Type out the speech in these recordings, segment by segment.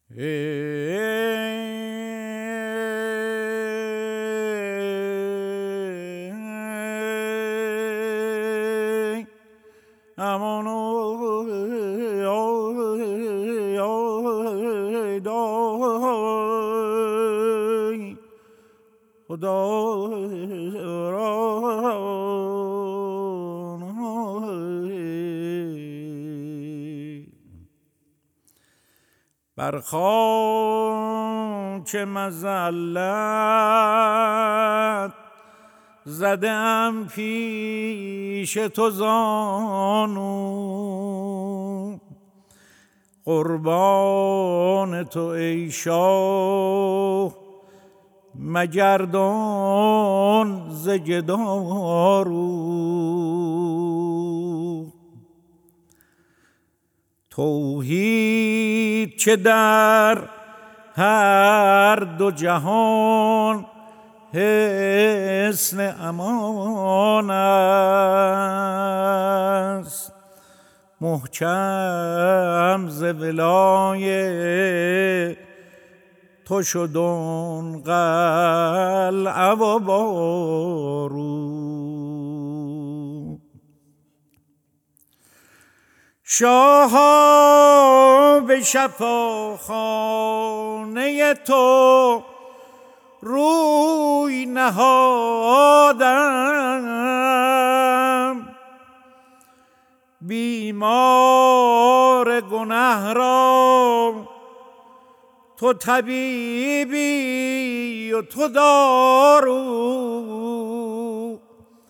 بر خاک مذلت زدم پیش تو زانو، قربان تو ای شاه مگردان ز گدارو. توحید چه در هر دو جهان حصن امان است، محکم ز ولای تو شدن قلعه و بارو. شاها به شفاخانه تو روی نهادم، بیمار گنه را تو طبیبی و تو دارو.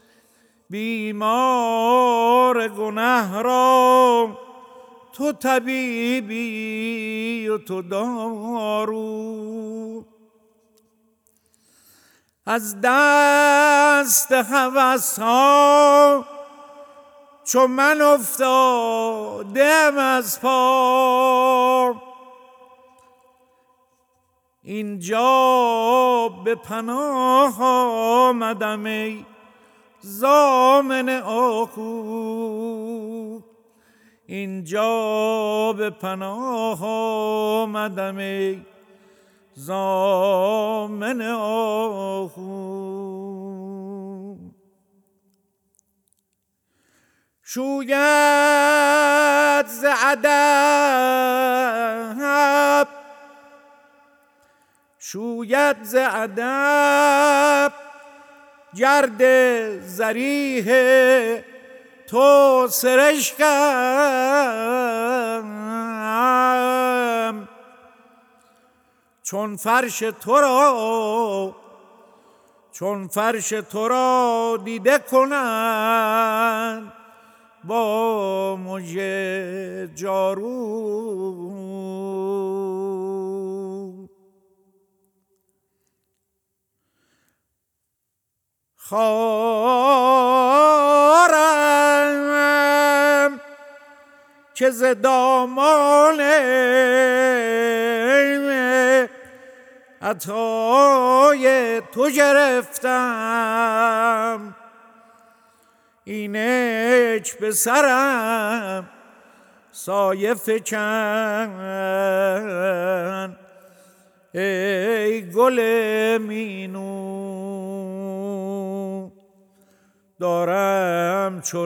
بیمار گنه را تو طبیبی و تو دارو. از دست هوس ها چو من افتادم از پا، اینجا به پناه آمدم ای ضامن آهو. اینجا به پناه آمدم ای ضامن آهو. شوید ز ادب، شوید ز ادب گرد زریح تو سرشکم، چون فرش تو را دیده کنند با مژه جارو. خارم که ز دامان عطای تو گرفتم، اینک به سرم سایه فکن ای گل مینو. دارم چو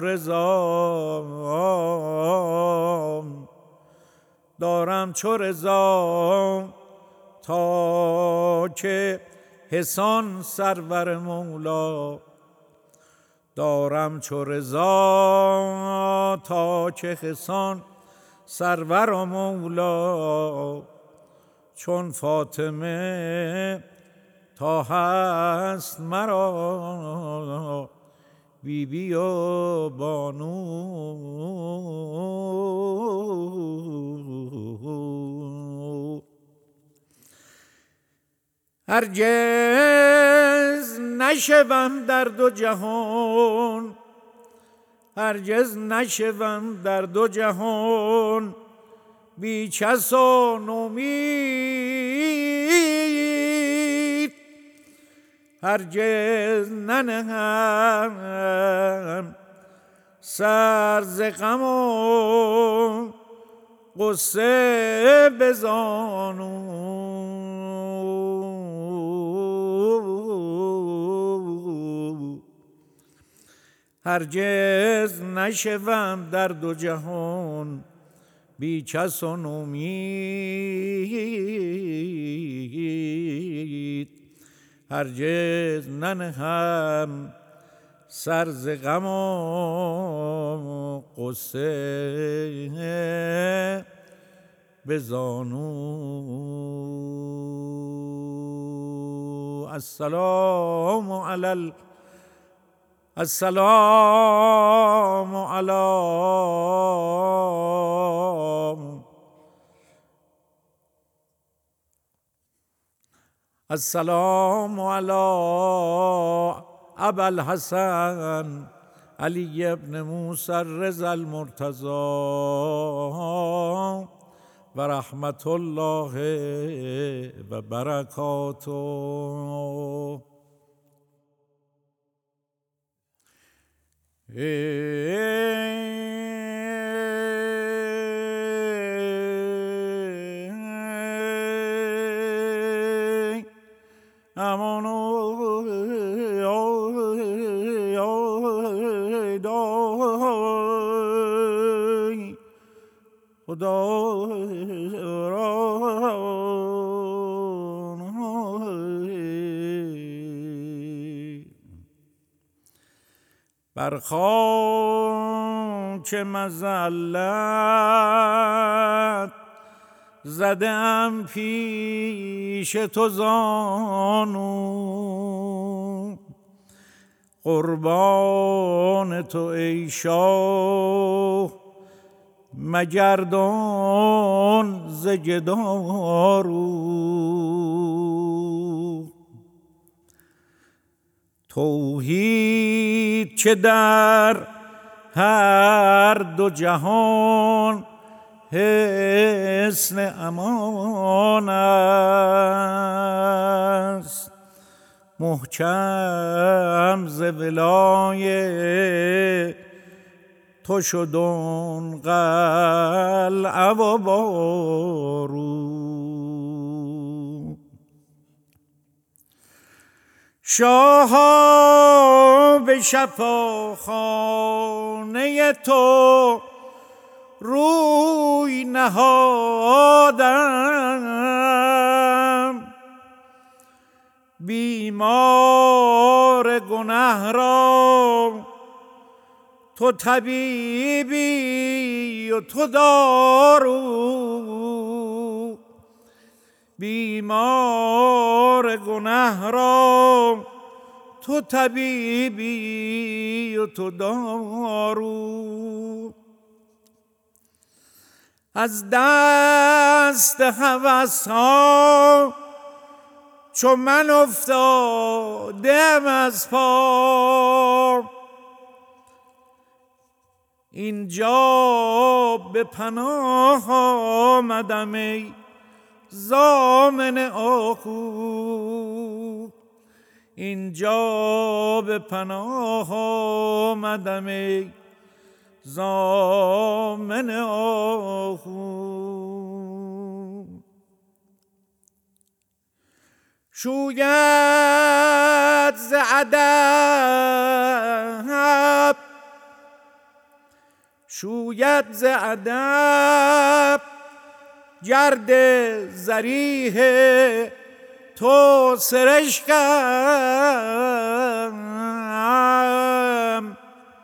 رضا تا که حسان سرور مولا. دارم چو رضا تا که حسان سرور و مولا. چون فاطمه تا هست مرا بیبی و بانو. هرگز نشوم در دو جهان، هرگز نشوم در دو جهان بی کس و نومید. هرگز ننهم سر ز غم و قصه بزانو هرگز نشوم در دو جهان بی کس و نومید، هرگز ننهم سر ز غم و قصه به زانو. السلام علی السلام علی ابا الحسن علی ابن موسی الرضا المرتضی و رحمت الله و برکاته. بر خاک مذلت زدم پیش تو زانو، قربان تو ای شاه مگردان ز گدارو. توحید که در هر دو جهان حصن امان است، محکم ز ولای تو شدن قلعه و بارو. شاها به شفاخانه تو روی نهادم، بیمار گنه را تو طبیبی و تو دارو، بیمار گنه را تو طبیبی و تو دارو. از دست هوس ها چو من افتادم از پا، اینجا به پناه آمدم ای ضامن آهو، اینجا به پناه آمدم ای ضامن آهو. شوید ز ادب، شوید ز ادب گرد زریح تو سرشکم،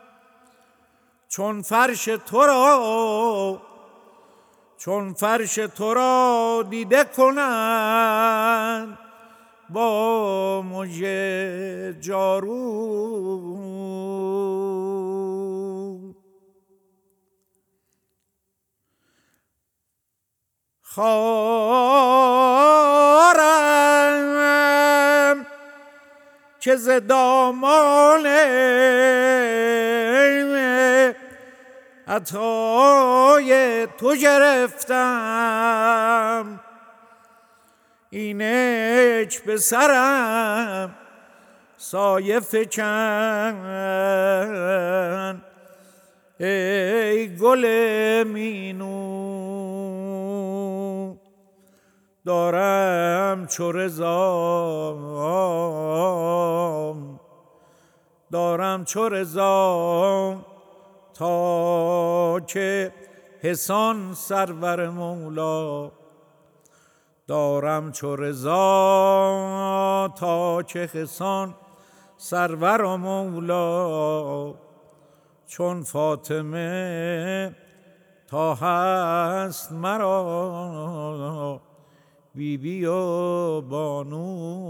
چون فرش تو را دیده کنند با مژه جارو. خارم که ز دامان عطای تو گرفتم، اینک به سرم سایه فکن ای گل مینو. دارم چو رضا تا که حسان سرور مولا، دارم چو رضا تا که حسان سرور و مولا، چون فاطمه تا هست مرا بیبی و بانو.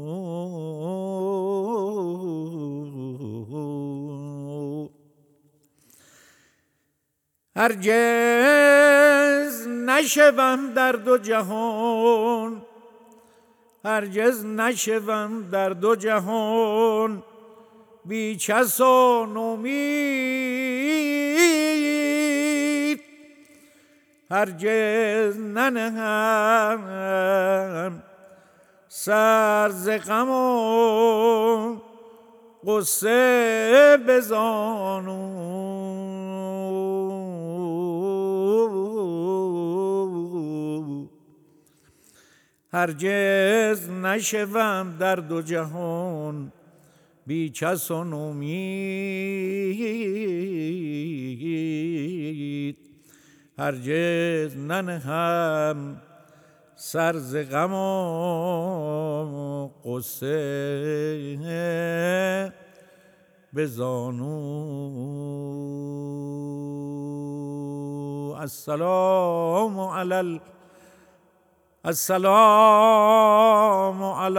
هرگز نشوم در دو جهان، هرگز نشوم در دو جهان بی کس و نومید، هرگز ننهم سر ز غم و غصه به زانو. هرگز نشوم در دو جهان بی کس و نومید، هرگز ننهم سر ز غم و غصه به زانو. السلام علی السلام علی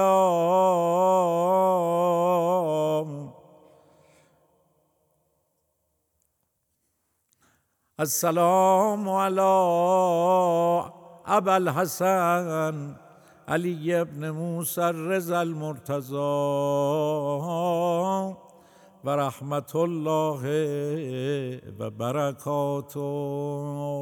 السلام علی ابا الحسن علی ابن موسی الرضا المرتضی و رحمت الله و برکاته.